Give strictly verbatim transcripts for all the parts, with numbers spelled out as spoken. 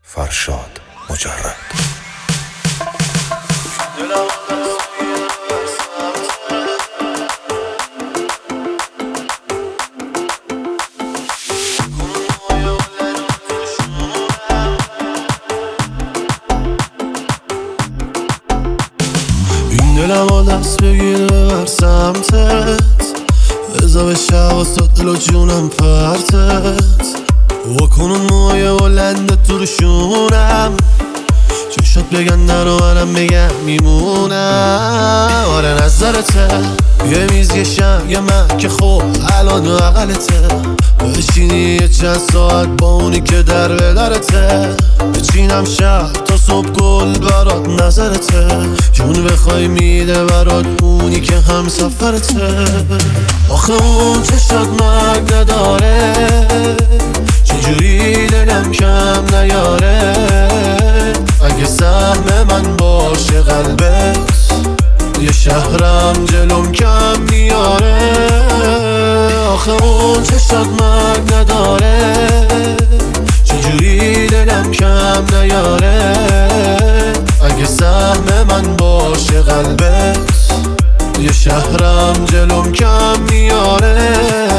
فرشاد مجرد. این دلم ها دست بگیره بر سمتت، بزا به شواسات دل و جونم پرتت، واکنون موهای بلندت تو روشونم، چشات بگن در و منم بگم میمونم. آره نظرته یه میز یه شم یه من که خب الان بغلته، بشینی یه چند ساعت با اونی که در به درته، بچینم شب تا صبح گل برات نظرته، جون بخوای میده برات اونی که هم سفرته. آخه اون چشات مرگ نداره، چجوری دلم کم نیاره، اگه سهم من باشه قلبت یه شهرم جلوم کم میاره. آخه اون چشات مرگ نداره، چجوری دلم کم نیاره، اگه سهم من باشه قلبت یه شهرم جلوم کم میاره.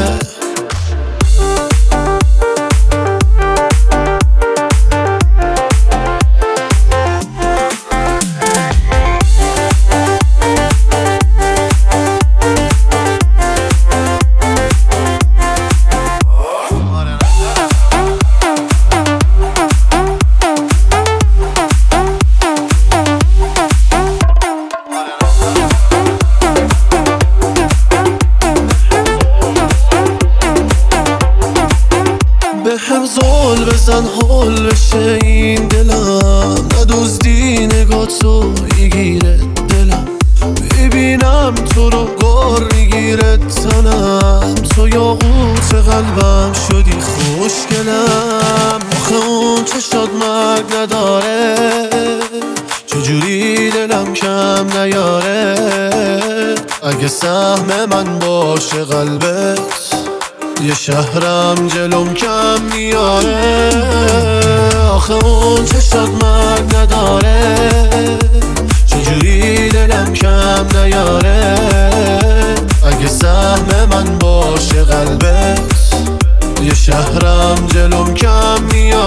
به هم زول بزن حال بشه این دلم، ندزدی نگاه تو میگیره دلم، ببینم تو رو گار میگیره تنم، تو یاقوت قلبم شدی خوشگلم. آخه اون چشات مرگ نداره، چجوری دلم کم نیاره، اگه سهم من باشه قلبت یه شهرم جلوم کم میاره. آخه اون چشات مرگ نداره، چجوری دلم کم نیاره، اگه سهم من باشه قلبت یه شهرم جلوم کم میاره.